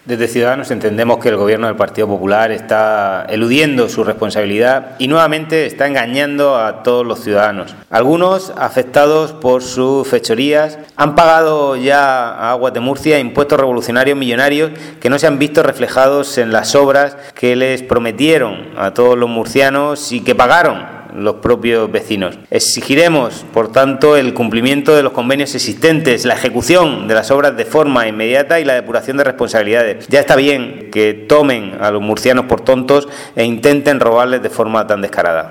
Desde Ciudadanos entendemos que el Gobierno del Partido Popular está eludiendo su responsabilidad y nuevamente está engañando a todos los ciudadanos. Algunos, afectados por sus fechorías, han pagado ya a Aguas de Murcia impuestos revolucionarios millonarios que no se han visto reflejados en las obras que les prometieron a todos los murcianos y que pagaron los propios vecinos. Exigiremos, por tanto, el cumplimiento de los convenios existentes, la ejecución de las obras de forma inmediata y la depuración de responsabilidades. Ya está bien que tomen a los murcianos por tontos e intenten robarles de forma tan descarada.